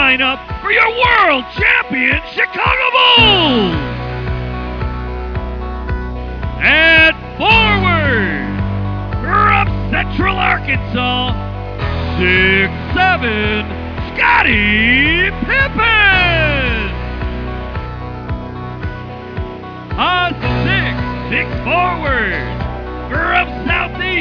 lineup for your world champion Chicago Bulls. At forward, from Central Arkansas, 6'7", Scottie Pippen. A 6'6" forward, from Southeast